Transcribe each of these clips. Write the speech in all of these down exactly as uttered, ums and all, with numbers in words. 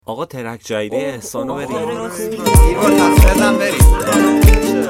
آقا ترک جدیده احسانو بریم این رو تصفیدم بریم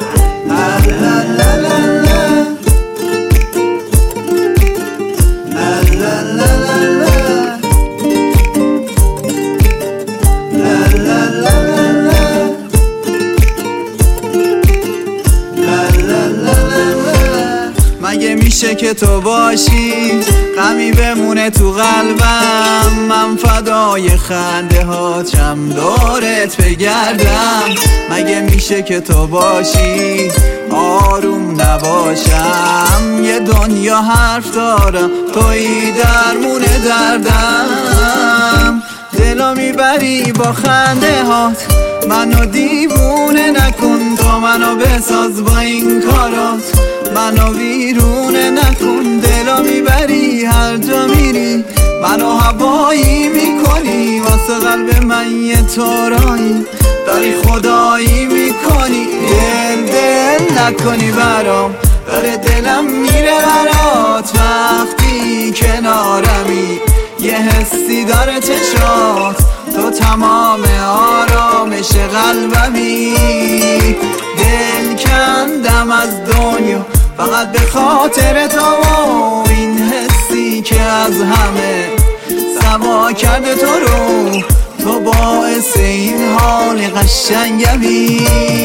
مگه میشه که تو باشی غمی بمونه تو قلبم، من فدای خنده هاتم دورت بگردم. مگه میشه که تو باشی آروم نباشم، یه دنیا حرف دارم تویی درمون دردم. دلو میبری با خنده هات، منو دیوونه نکن، تو منو بساز با این کارات، منو ویرونه نکن. دلو میبری هر جا میری، منو هوایی میکنی، واسه قلب من یه طورایی داری خدایی میکنی. دل دل نکنی برام، داره دلم میره برات وقتی کنارمی، یه حسی داره چشات، تو تمام آرامش قلبمی. دل کندم از دنیا فقط به خاطر تو، این حسی که از همه سوا کرده تو رو، تو باعث این حال قشنگمی.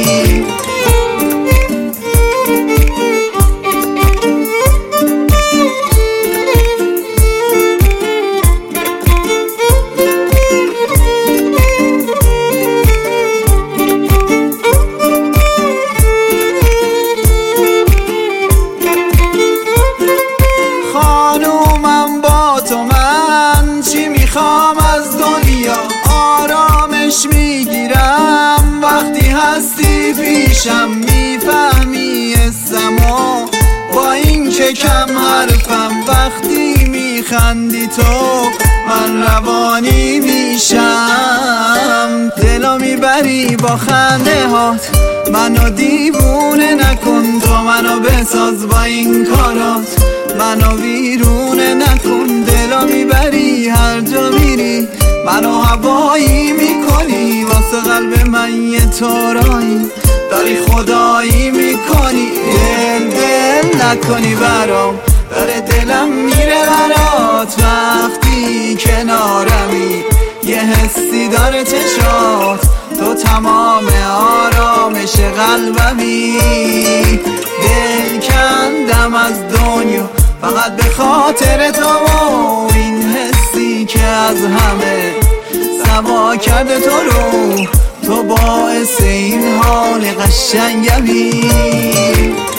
خانومم با تو من چی میخوام از دنیا، آرامش میگیرم وقتی هستی پیشم، میفهمی اسمو با این که کم حرفم، وقتی میخندی تو من روانی میشم. دلو میبری با خنده هات، منو دیوونه نکن، تو منو بساز با این کارات، منو ویرونه نکن. دلو میبری هر جا میری، منو هوایی میکنی، واسه قلب من یه طورایی داری خدایی میکنی. دل دل نکنی برام، داره دلم میره برات وقتی کنارمی، یه حسی داره چشات، تو تمام آرامش قلبمی. دل کندم از دنیا فقط به خاطر تو، این حسی که از همه سوا کرده تو رو، تو باعث این حال قشنگمی.